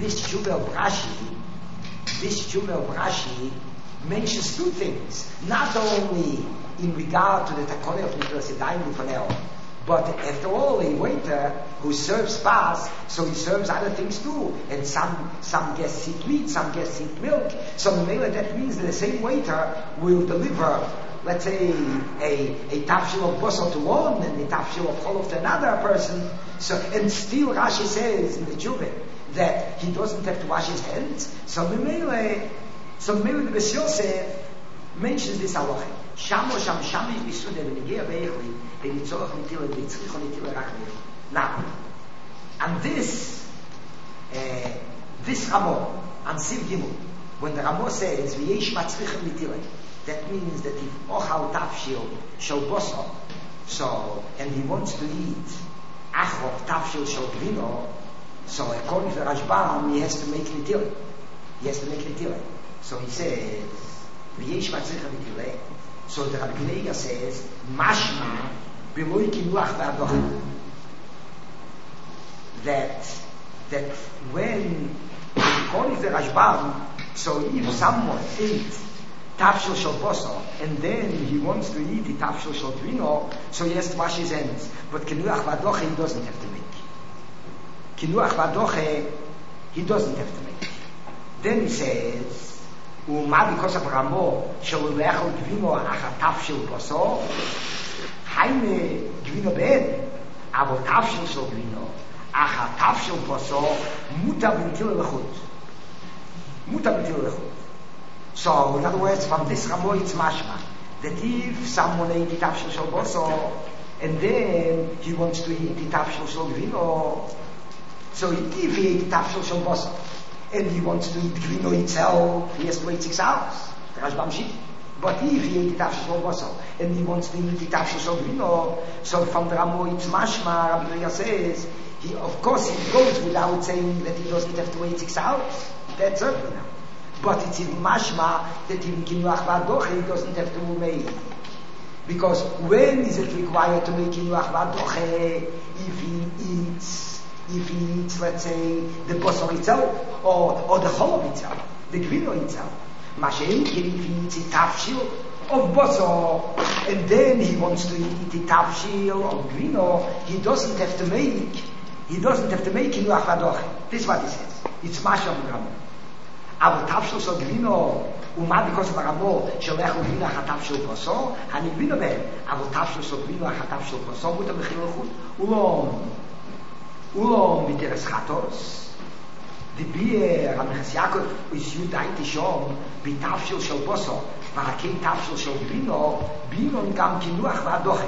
this Tshuva Brashi mentions two things. Not only in regard to the Takone of Nitilas Yadayim Lufanel, but after all, a waiter who serves spas, so he serves other things too. And some guests eat meat, some guests eat milk. So that means that the same waiter will deliver, let's say, a tafshil of basar to one and a tafshil of cholov to another person. So, and still Rashi says in the Tshuva that he doesn't have to wash his hands. So Memele the Beis Yosef mentions this halacha. Shamish bisude v'negia ve'echli v'nitzorach nitila v'nitzricho nitila rachmei. Now, and this Ramo on Siv Gimel, when the Ramo says v'yesh matzrichem nitila, that means that if ochal tafshil shel basar, so and he wants to eat achov tafshil shel gvino, so according to the Rashbam, he has to make nitila. So he says v'yesh matzrichem nitila. So the Rabbi Gneiga says, Mashma b'loi kinuach v'adocha. That when, according to the Rashbam, so if someone eats tafshil shel basar and then he wants to eat the tafshil shel gvino, so he has to wash his hands. But kinuach v'adocha he doesn't have to make. Kinuach v'adocha he doesn't have to make. Then he says, ומה because of רמו שהוא לא יכול גבינו החטף של בשר היינה גבינו בן אבל טף של גבינו החטף של בשר מותר בנטילה לחוד. So in other words, from this רמו it's mashma that if someone ate the טף של בשר and then he wants to eat the טף של גבינו, so if he ate the טף של בשר and he wants to eat gvino itself, he has to wait 6 hours. Rashbam Shit. But if he ate the tafshil shel basar and he wants to eat the tafshil shel gvino, so from the Ramo it's mashma, Rabbi Gneiga says, of course he goes without saying that he doesn't have to wait 6 hours. That's certainly now. But it's even mashma that in kinuach v'adocha he doesn't have to make. Because when is it required to make kinuach v'adocha? If he eats, let's say, the basar itself, or the cholov itself, the gvino itself. Mashen, if he eats a tafshil of basar, and then he wants to eat a tafshil of gvino, he doesn't have to make kinuach v'adocha. This is what he says. It's mashal v'ramo. אבל tafshil shel gvino, ומה because of הרמו, שהולך לגבינו החטף של basar, אני גבינו בהם, אבל tafshil shel gvino החטף של basar, מותר בחיל לחוד. Ulom b'teres chatos, the beer Ramechas Yaakov is yudaiti shom b'tafshil shel basar, v'hakei tafshil shel bino gam kinuach v'adocha.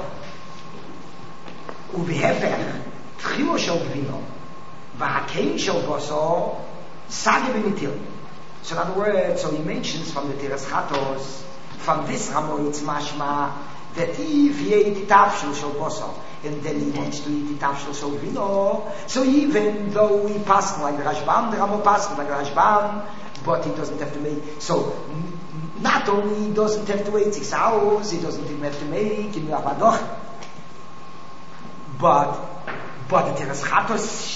U'v'hefech tchilo shel bino, v'hakei shel basar sage b'nitil. So in other words, so he mentions from the teres chatos, from this Ramo it's mashma that if he ate tafshil shel basar and then he wants to eat the tafshil shel gvino, so even though he passed like the Rashbam, the Ramo passed like the Rashbam, but he doesn't have to make. So not only he doesn't have to wait 6 hours, he doesn't even have to make in Rabadoch. But the teres chatos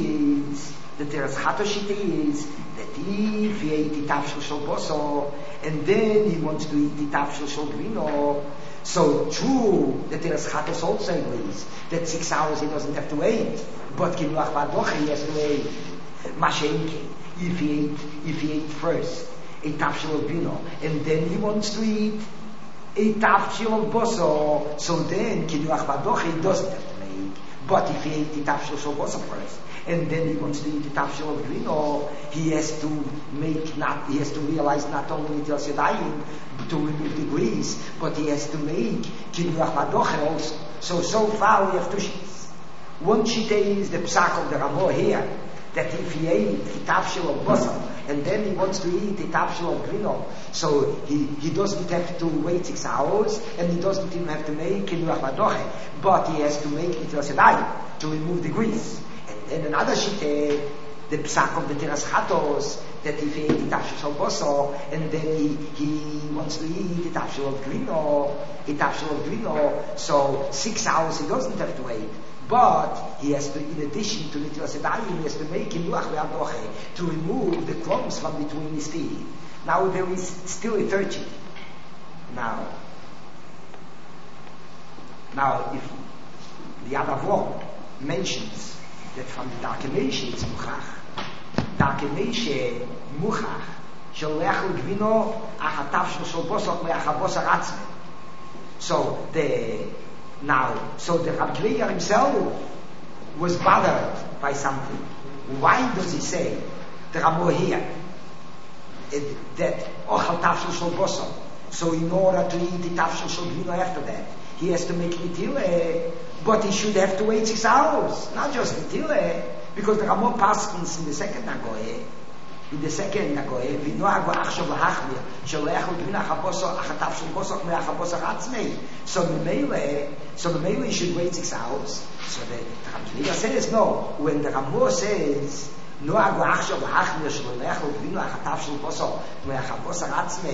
shita is that if he ate the tafshil shel basar and then he wants to eat the tafshil shel gvino, so true, the teres chatos also agrees that 6 hours he doesn't have to wait, but kinuach v'adocha he has to wait. Mashenke, if he ate first a tafshil of gvino and then he wants to eat a tafshil of basar, so then kinuach v'adocha he doesn't have to make. But if he ate the tafshil shel basar first and then he wants to eat the tafshil of gvino, he has to realize not only Nitilas Yadayim to remove the grease, but he has to make kinuach v'adocha also. So far we have two sheets. One sheet is the psak of the Ramo here, that if he ate the tafshil of basar and then he wants to eat the tafshil of gvino, so he doesn't have to wait 6 hours and he doesn't even have to make kinuach v'adocha, but he has to make Nitilas Yadayim to remove the grease. And another sheet, the psak of the teres chatos, that if he ate the tafshil shel basar, and then he wants to eat the tafshil of grino, so 6 hours he doesn't have to wait. But he has to, in addition to Netilas Yadayim, he has to make Hiluach ve'adoche to remove the crumbs from between his teeth. Now there is still a third sheet. Now if the Adavon mentions that from the Darkei Moshe it's Muchach. Darkei Moshe Muchach Sholech L'Gvino Achataf Shel Bosok Me'achabosar Atzmei. So the Rabbi Kiva himself was bothered by something. Why does he say the Ramo here that Ochal Tafshil Shel Bosok? So in order to eat the Tafshil Shel Gvino after that, he has to make Nitile, but he should have to wait 6 hours, not just Nitile, because the Ramo Paskins in the second Nagoye, V'noagu achshav lahachmir, sholech l'gvina achabosar achataf shel bosok me'achabosar atzmei. So the you should wait 6 hours. So the Rabbi Kiva says no. When the Ramo says noagu achshav lahachmir, sholech l'gvina achataf shel bosok me'achabosar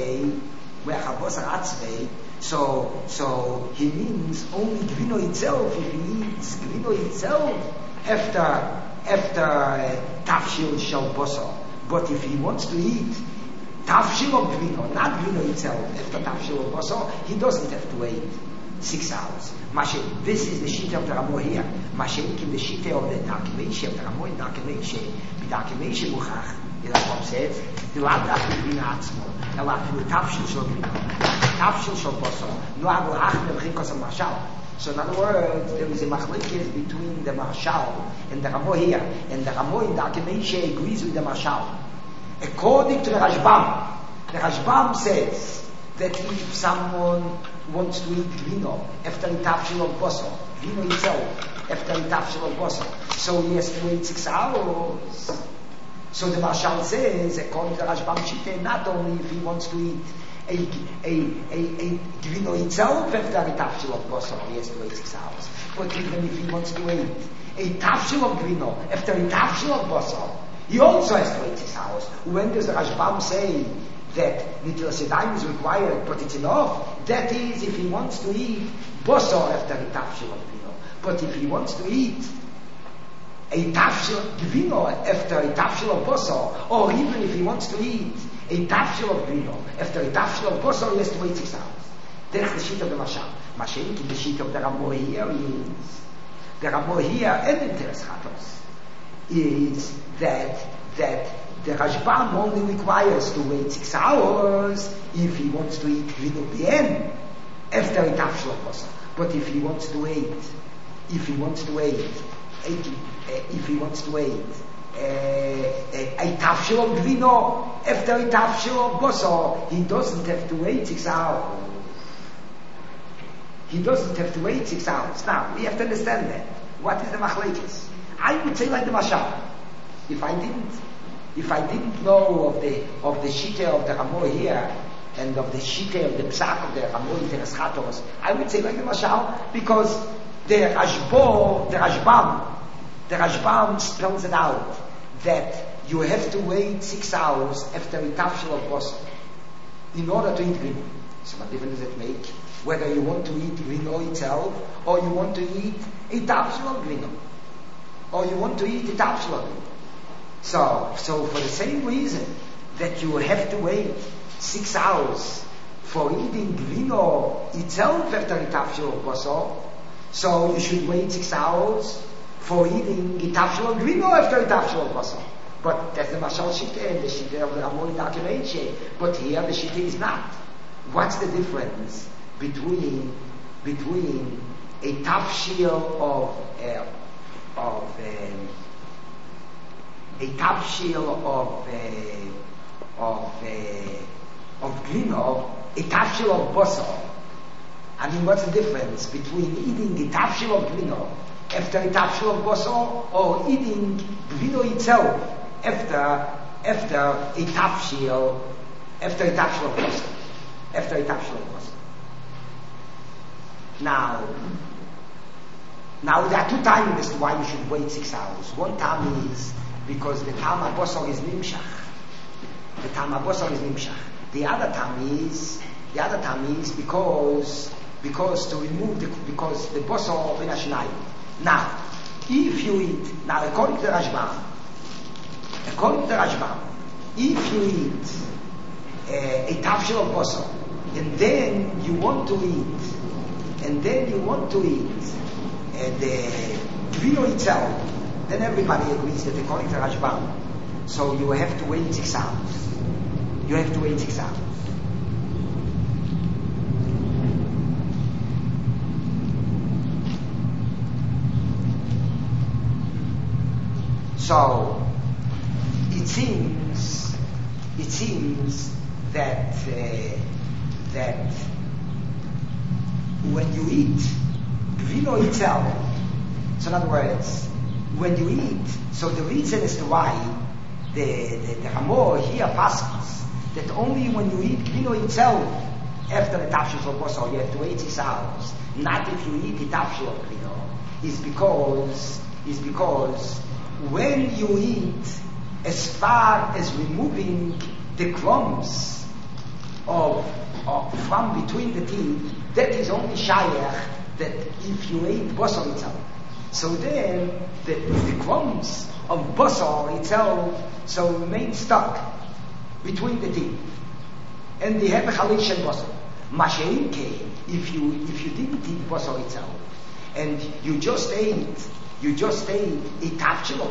atzmei, so he means only Gvino itself. If he eats Gvino itself after tafshil shel bosok. But if he wants to eat tafshil of Gvino, not Gvino itself, after tafshil of bosor, he doesn't have to wait 6 hours. This is the sheet of the Ramo here. Mashenkin, the sheet of the Darkei Moshe, of the Ramo in Darkei Moshe. Darkei Moshe Muchach, the Rambam says, the Ladach Gvino Atzmo, the Ladach tafshil shel Gvino, tafshil shel bosor, noagu achmer chikos mashal. So in other words, there is a machlekes between the Marshal and the Ramo here, and the Ramo in Darkei Moshe agrees with the Marshal. According to the Rashbam says that if someone wants to eat Gvino after the tafshil of bosor, Gvino itself after the tafshil of bosor, so he has to wait 6 hours. So the Marshal says, according to the Rashbam Shite, not only if he wants to eat a Gvino itself after the tafshil of bosor, he has to wait 6 hours. But even if he wants to wait a tafshil of Gvino after the tafshil of bosor, he also has to wait 6 hours. When does the Rashbam say that Netilas Yadayim is required, but it's enough? That is, if he wants to eat bosor after the tafshil of Gvino. But if he wants to eat a tafshil Gvino after a tafshil of bosor, or even if he wants to eat a tafshil of Gvino after a tafshil of bosor, he has to wait 6 hours. That's the sheet of the Mashal. Mashenkin, the sheet of the Ramo here is, the Ramo here and the Teres Chatos is that the Rashbam only requires to wait 6 hours if he wants to eat Gvino Bien after a tafshil of bosor. But if he wants to wait a tafshil of Gvino after a tafshil of bosor, he doesn't have to wait 6 hours. He doesn't have to wait 6 hours. Now, we have to understand that. What is the machlekes? I would say like the Mashal. If I didn't know of the shita of the Ramo here and of the shita of the psak of the Ramo in Teres Chatos, I would say like the Mashal, because the Rashbam spells it out that you have to wait 6 hours after a tafshil of bosor in order to eat Gvino. So what difference does it make? Whether you want to eat Gvino itself, or you want to eat a tafshil of Gvino, or you want to eat a tafshil of Gvino. So for the same reason that you have to wait 6 hours for eating Gvino itself after a tafshil of bosor, so you should wait 6 hours for eating a tafshil of Gvino after a tafshil of bosor. But that's the Mashal Shita and the Shita of the Ramo in Darkei Moshe. But here the Shita is not. What's the difference between a tafshil of Gvino, a tafshil of bosor? I mean, what's the difference between eating a tafshil of Gvino after a tafshil of bosor, or eating Gvino itself after a tafshil of bosor? After a tafshil of bosor. Now there are two times as to why you should wait 6 hours. One time is because the time of bosor is nimshach. The tam habosor is nimshach. The other tam is because to remove because the bosor ben hashnayim. Now, if you eat, according to the Rashbam, if you eat a tafshil of bosor, and then you want to eat the gvino itself, then everybody agrees that according to Rashbam, so you have to wait 6 hours. So it seems that when you eat vino itself, so in other words, when you eat, so the reason as to why the Ramor here passes that only when you eat vino itself after the tafshil of bosor you have to wait 6 hours, not if you eat the tafshil of vino, is because when you eat, as far as removing the crumbs from between the teeth, that is only shayach that if you ate bosor itself. So then the crumbs of bosor itself so remain stuck between the teeth, and they have a chalish and bosor. Masheinke, if you didn't eat bosor itself, and you just ate a tafshil of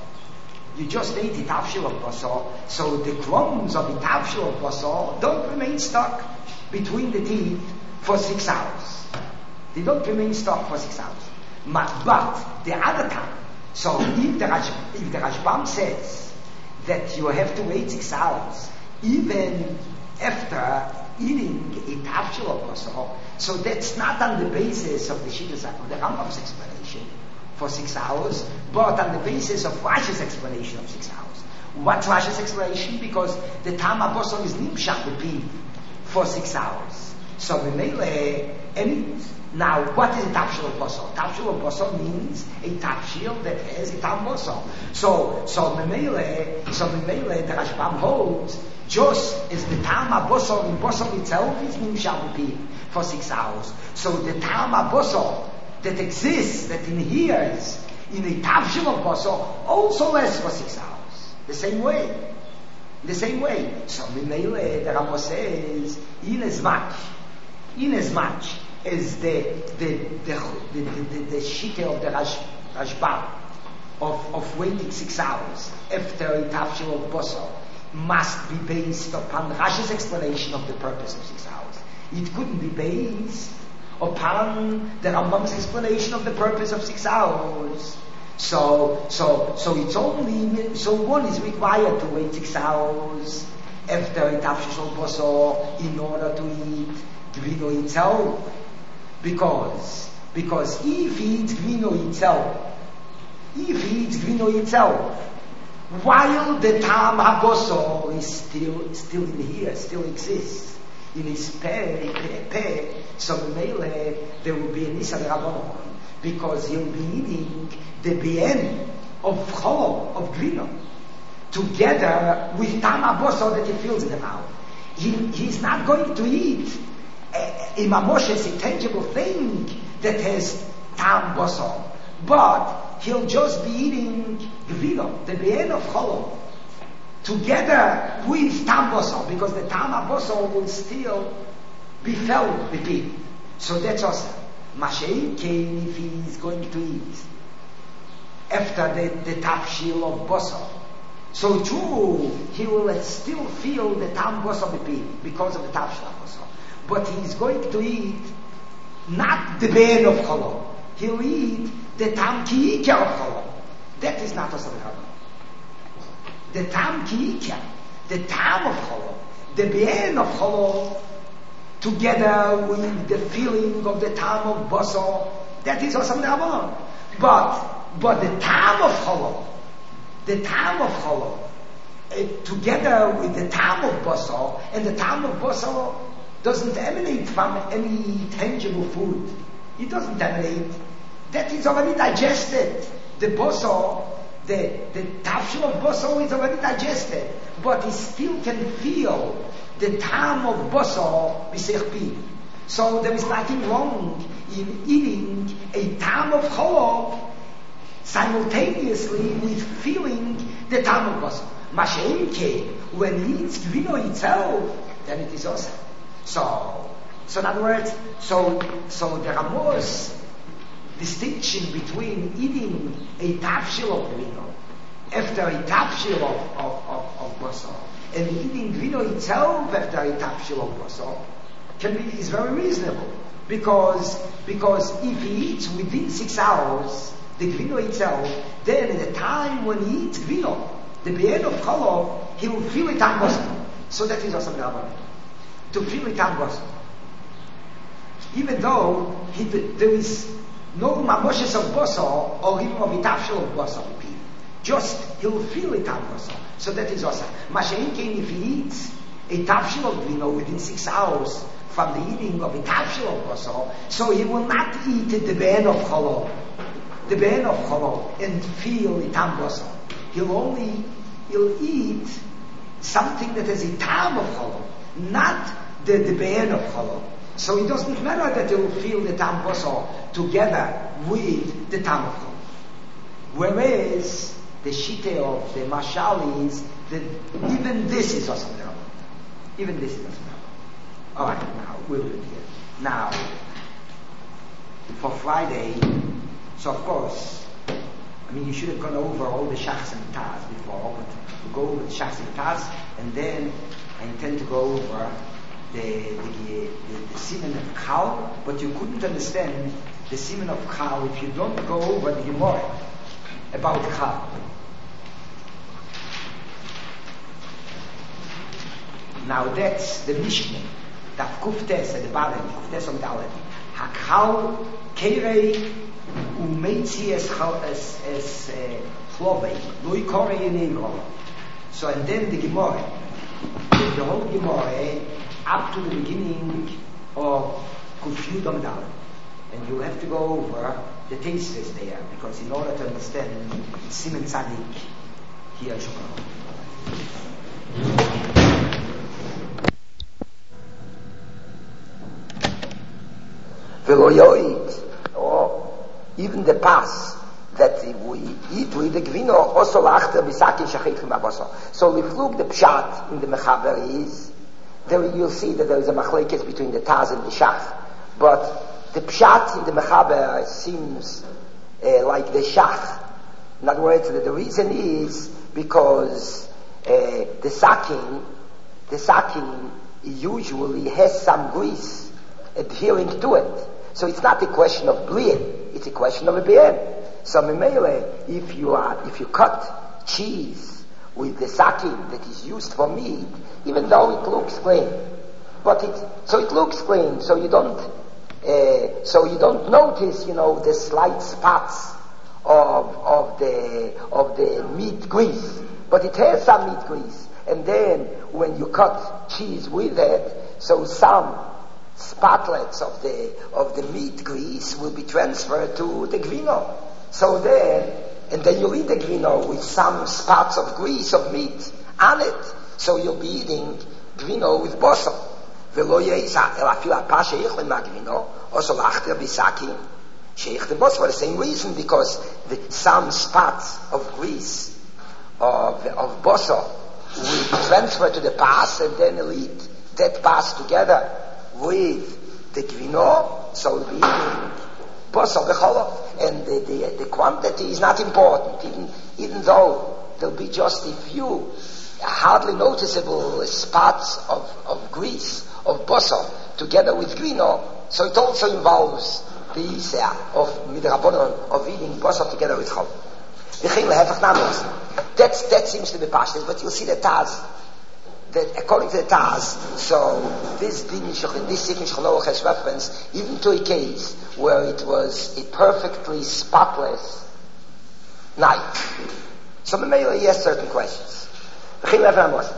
bosor, so the crumbs of the tafshil of bosor don't remain stuck between the teeth for 6 hours. They don't remain stuck for 6 hours. But the other time, so if the Rashbam says that you have to wait 6 hours, even after eating a tafshil of bosor, so that's not on the basis of the Rambam's explanation for 6 hours, but on the basis of Rashi's explanation of 6 hours. What's Rashi's explanation? Because the tam habosor is nimshach b'piv for 6 hours. So now what is a tafshil of bosor? Tafshil of bosor means a tafshil that has a tam bosor. So memele the Rashbam holds just as the tam habosor in bosor itself is nimshach b'piv for 6 hours. So the tam habosor that exists, that inheres in a tafshil of bosor, also lasts for 6 hours. The same way. So Mimele, the Rambam says, in as much as the shita of the Rashbam of waiting 6 hours after a tafshil of bosor must be based upon Rashi's explanation of the purpose of 6 hours. It couldn't be based upon the Rambam's explanation of the purpose of 6 hours. So it's only, so one is required to wait 6 hours after a tafshil bosor in order to eat gvino itself. Because if he eats gvino itself, while the tam habosor is still in here, still exists in his peh, so there will be an Isar Rabbanon, because he'll be eating the bien of chol, of gvino, together with tam habosor that he feels in the mouth. He's not going to eat a mamoshes, a tangible thing that has tam bosor, but he'll just be eating gvino, the bien of chol, together with tam bosor, because the tam bosor will still be felt with it. So that's also Mashiach came if he is going to eat after the tafshil of bosor. So true, he will still feel the tam bosor because of the tafshil of bosor. But he is going to eat not the ben of cholo. He'll eat the tam ki'ikya of cholo. That is not also the Rabban. The tam ki'ikya, the tam of cholo, the ben of cholo, together with the feeling of the tam of bosor, that is also the Rabban. But the tam of cholo, together with the tam of bosor, and the tam of bosor doesn't emanate from any tangible food. It doesn't emanate. That is already digested. The bosor The tafshil of basar is already digested, but he still can feel the time of basar b'seich pi. So there is nothing wrong in eating a tam of cholov simultaneously with feeling the tam of basar. Masha'inke, when he eats vino itself, then it is also. So in other words, so the Ramos distinction between eating a tafshil of vino after a tafshil of basar and eating vino itself after a tafshil of basar is very reasonable, because if he eats within 6 hours the vino itself, then at the time when he eats vino, the be'en of cholov, he will feel it on basar. So that is also the to feel it on basar. Even though there is no mamoshes of basar or even of itafshil of basar, just he'll feel it on basar. So that is also. Masha'inkein, if he eats a tafshil of vino within 6 hours from the eating of a tafshil of basar, so he will not eat the be'en of cholov, and feel it on basar. He'll eat something that has a tam of cholov, not the be'en of cholov. So it doesn't matter that they will feel the tam basar together with the tam of cholov. Whereas the shite of the mashal is that even this is also wrong. Even this is also wrong. All right, now we'll do it here. Now, for Friday, so of course, I mean, you should have gone over all the shachs and taz before, but we'll go over the shachs and taz, and then I intend to go over the siman of Kal, but you couldn't understand the siman of Kal if you don't go over the Gemara about Kal. Now that's the Mishnah, that Kuftes at the bottom, Kuftes on the Aleph. Hakal Kerei Umeitzi es Chlovei, Lui Korei Neiro. So and then the Gemara, the whole Gemara, up to the beginning of Kufyud Amdal. And you have to go over the tastes there, because in order to understand Siman Tzadik, here I should go. Or even the pas that we eat with the gvino also lachter bisaki shachechim abasa. So if you look the pshat in the mechaber is there, you'll see that there is a machlekes between the taz and the shach, but the pshat in the mechaber seems like the shach. In other words, the reason is because the sakin usually has some grease adhering to it. So it's not a question of blien, it's a question of a bien. So memele, if you cut cheese with the sakin that is used for meat, even though it looks clean, but it looks clean, so you don't notice, the slight spots of the meat grease, but it has some meat grease. And then when you cut cheese with it, so some spotlets of the meat grease will be transferred to the gvino. So then you'll eat the gvino with some spots of grease of meat on it. So you'll be eating gvino with basar. Also lachter bisaki sheich the basar for the same reason, because some spots of grease of basar will transfer to the pas, and then you'll eat that pas together with the gvino, so we'll be eating basar v'cholov, and the quantity is not important, even though there'll be just a few hardly noticeable spots of grease of basar together with gvino. So it also involves the isah of midrabanon of eating basar together with cholov. That seems to be pashtus, but you'll see the taz. That according to the Taz, so this Sikhin Shulchan has reference even to a case where it was a perfectly spotless night. So he has certain questions. Because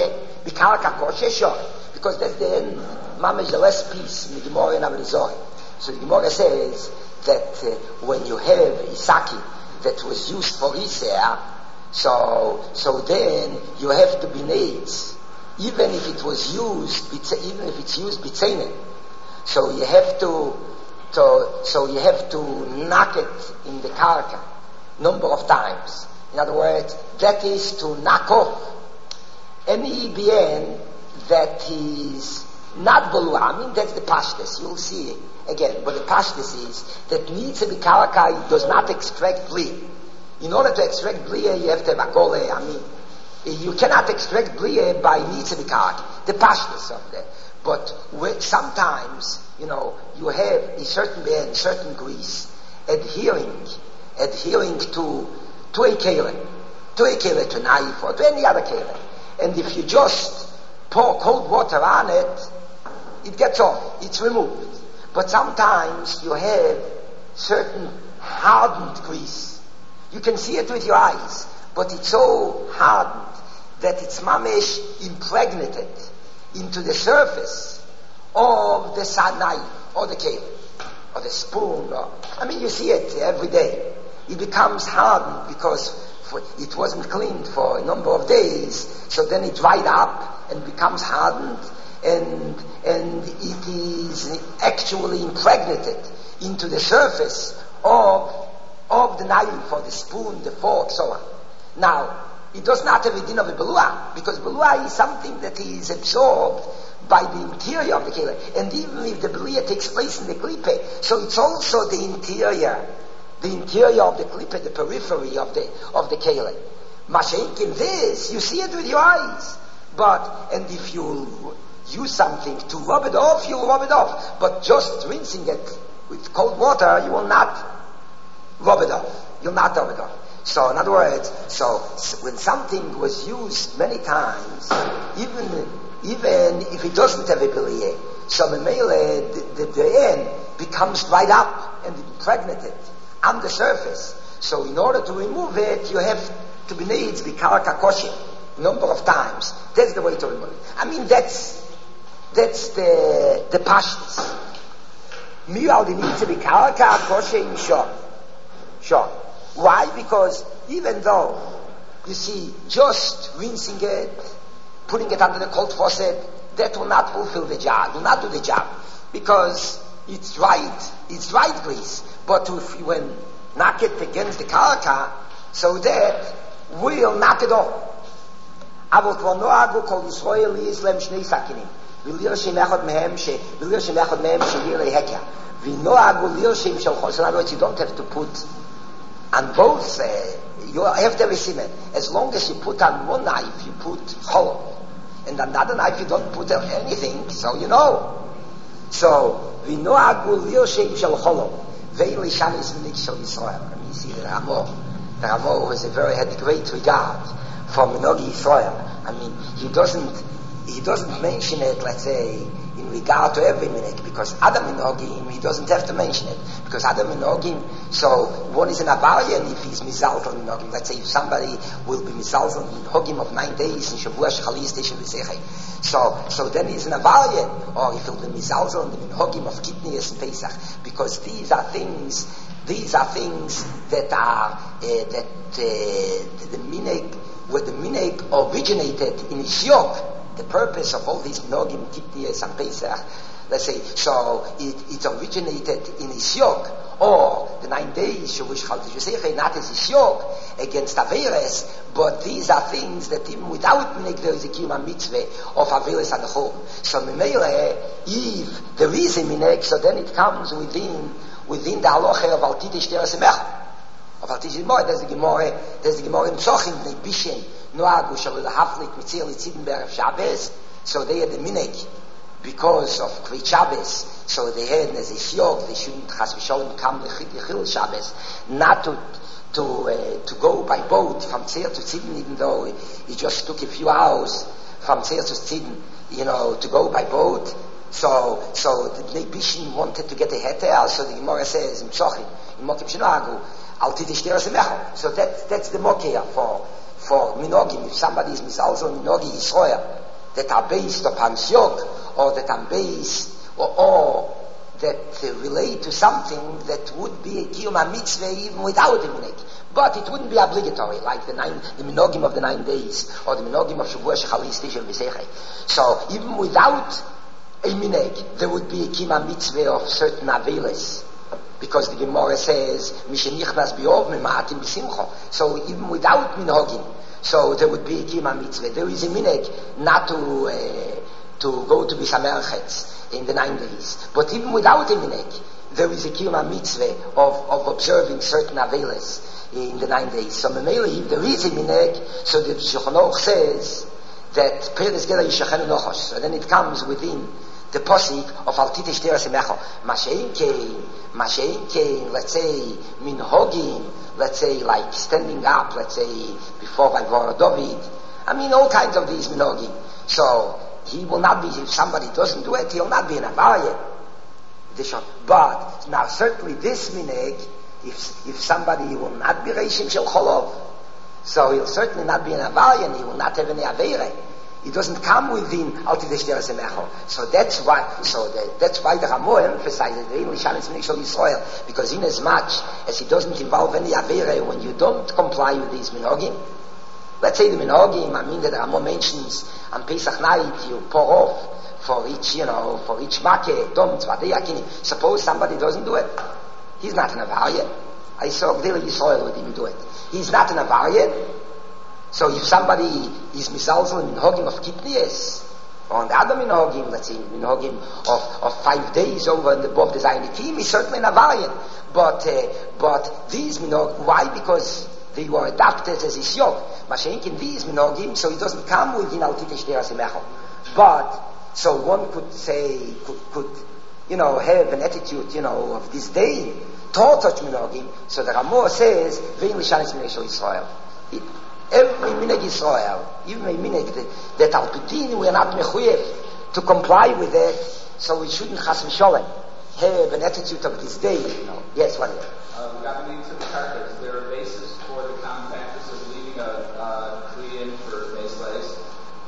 that's the end, Mama's the last piece, Midmor and Abrizor. So the Gemara says that when you have Isaki that was used for Isser, so then you have to be Neitz, even if it was used, even if it's used B'tzeinen. So you have to knock it in the karka number of times. In other words, that is to knock off any BN that is not Balua. I mean, that's the Pashtus. You'll see it again. But the Pashtus is that needs to be karaka does not extract Blia. In order to extract Blia, you have to have a gole. I mean, you cannot extract Blia by needs to be karaka. The Pashtus of that. But sometimes, you have a certain BN, certain grease adhering to a kele, to knife, or to any other kele. And if you just pour cold water on it, it gets off, it's removed. But sometimes you have certain hardened grease. You can see it with your eyes, but it's so hardened that it's mamish impregnated into the surface of the knife, or the kele, or the spoon, you see it every day. It becomes hardened because it wasn't cleaned for a number of days, so then it dried up and becomes hardened, and it is actually impregnated into the surface of the knife, or the spoon, the fork, so on. Now, it does not have a din of a belua, because belua is something that is absorbed by the interior of the kele, and even if the belua takes place in the klipe, so it's also the interior of the klipe, the periphery of the kele. Mashenk in this, you see it with your eyes. And if you use something to rub it off, you'll rub it off. But just rinsing it with cold water, you will not rub it off. You'll not rub it off. So in other words, when something was used many times, even if it doesn't have a belie, so the end becomes dried up and impregnated on the surface. So in order to remove it, you have to be karaka koshim number of times. That's the way to remove it. That's the pashtus. Miral needs to be karaka koshim sure. Why? Because even though, you see, just rinsing it, putting it under the cold faucet, that will not fulfill the job, will not do the job, because it's dried grease. But if you knock it against the karaka, so that will knock it off. אבל כבר נוהגו כל ישראל יש להם שני סכינים, ולרשם אחד מהם שיהיה להקה, ונוהגו לרשם של חוסר. In other words, you don't have to put on both, you have to have a siman. As long as you put on one knife, you put cholov, and another knife you don't put anything, so you know. So, ונוהגו לרשם של חולov, ואלה שניס מניק של ישראל. You see the Ramo had great regard for Minogi Yisrael. He doesn't mention it, let's say, in regard to every minhag, because Adam Minogim, he doesn't have to mention it, because Adam Minogim, so one is an Avarian if he's Mizaltal Minogim. Let's say if somebody will be Mizaltal Minogim of 9 days in Shavuah Shchalis Tisha V'Sechei, so then he's an Avarian, or if he'll be Mizaltal in the Minogim of Kitnias and Pesach, because these are things that are the minhag, where the minhag originated in Isyok. The purpose of all these minhagim, Kitnias and Pesach, let's say, so it originated in Isyok, or the 9 days, Shavuot Shchalis, not as Isyok, against Averes, but these are things that even without minhag there is a kiyum mitzvah of Averes and the home. So Memele, if there is a minhag, so then it comes within the halacha of Al Tidish Teres Emech. Of Al Tidish Emech, there's the Gemara in Psochim, the Bishen, Noagu Shalul Haflik Mitzir Litzidin Be'erev Shabbos. So they had the minhag because of Kvei Shabbos. So they had as a shiok, they shouldn't Chas V'Sholem come L'Chil Shabbos, not to go by boat from Tzir to Tzidin, even though it just took a few hours from Tzir to Tzidin, to go by boat. So the Bnei Bishin wanted to get a heter, so the Gemara says in Psochim, in Mokim Shenoagu, Al Tidish Teres Emech. So that's the Mokia for Minogim. If somebody is Mizalzel Minogi Yisrael that are based upon Syok, or that are based, or relate to something that would be a kiyum mitzvah even without a minhag. But it wouldn't be obligatory, like the minhagim of the 9 days, or the minhagim of Shavuot Shechalis Tisha V'Seichei. So even without a minhag, there would be a kiyum mitzvah of certain aveles. Because the Gemara says, Mishenichnas bi'ov mema'atim b'simcha. So even without minhagim, so there would be a kiyum mitzvah. There is a minhag not to go to Bisamerchetz in the 9 days. But even without a minhag, there is a kiyum mitzvah of observing certain aveles in the 9 days. So Memele, if there is a minhag, so the Shulchan Aruch says that Peres Gela Yishachenu Nochos. So then it comes within the posik of Al Titesh Teras Emecho. Mashein Kein, let's say, minhagim, let's say, like standing up, let's say, before Vayvora David. I mean, all kinds of these minhagim. So, he will not be, if somebody doesn't do it, he'll not be an avarya. But, now certainly this minhag, if somebody will not be Reishim Shel Cholov, so he'll certainly not be an avarya, and he will not have any avere. It doesn't come within Al Tidei Shteras Emecho. So that's why the Ramo emphasizes the English Shanis Minhag Shel Yisrael, because in as much as it doesn't involve any avere when you don't comply with these minhagim. Let's say the minhagim, I mean that the Ramo mentions on Pesach night you pour off for each makkeh, dom, tzvadei yakini. Suppose somebody doesn't do it. He's not an avarya. I saw Gdei Yisrael with him do it. He's not an avarya. So if somebody is misalzel in minhagim of kitnias, or on the other minhagim, let's say minhagim of 5 days over and above the Zayin Ekim, he's certainly an avarya. But these minhagim, why? Because they were adapted as isyok. Mashenk in these minhagim, so it doesn't come within Al Titesh Teras Emecho. But so one could say, could have an attitude, of this day toward such minhagim. So the Ramo says, Ve'in Lishanis Minhag Shel Yisrael. Every minhag Yisrael, even a minhag that al pidin we are not mechuyev to comply with it, so we shouldn't chas v'sholem have an attitude of this day. Yes, what? Regarding to the karka, is there a basis for the common practice of leaving a kliyan for base legs?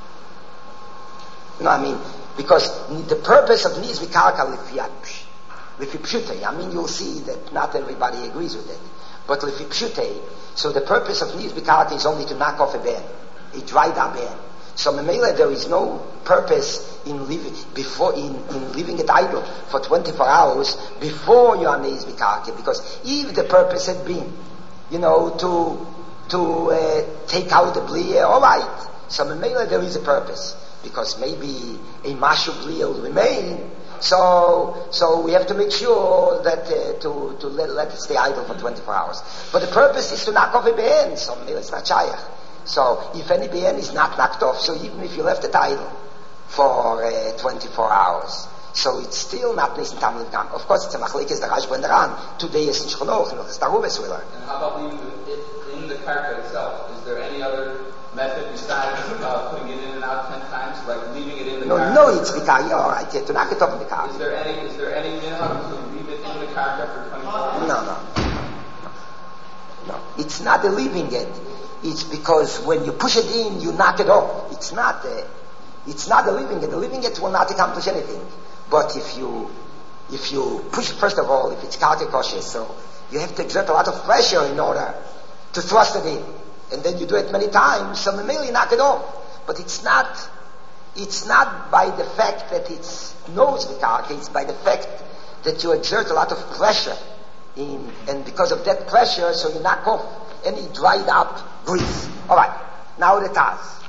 No, I mean because the purpose of nis v'karka lefi pshutei. I mean, you'll see that not everybody agrees with it, but lefi pshutei. So the purpose of nis v'karka is only to knock off a ban, a dried up ban. So memela there is no purpose in leaving it idle for 24 hours before you are nis v'karka, because if the purpose had been, to take out the bliya, all right. So memela there is a purpose, because maybe a mashu bliya will remain. So we have to make sure that to let it stay idle for 24 hours. But the purpose is to knock off a be'en, so it's not shayach. So if any be'en is not knocked off, so even if you left it idle for 24 hours, so it's still not nisan tam l'gam. Of course, it's a machlekes the Rashba and the Ran. Today is in Shulchan Aruch, and it's Tarubes we learn. And how about leaving it in the karka itself? Is there any other method besides putting it in and out 10 times, like leaving it in the karka? No, it's because all right. To knock it off in the karka. Is there any minhag to leave it in the karka for 24 hours? No. It's not the leaving it. It's because when you push it in, you knock it off. It's not the leaving it. The leaving it will not accomplish anything. But if you push, first of all, if it's karka kosher, so you have to exert a lot of pressure in order to thrust it in. And then you do it many times, so maybe you knock it off. But it's not by the fact that it's nose v'karka, it's by the fact that you exert a lot of pressure in, and because of that pressure, so you knock off any dried up grease. Alright, now the Taz.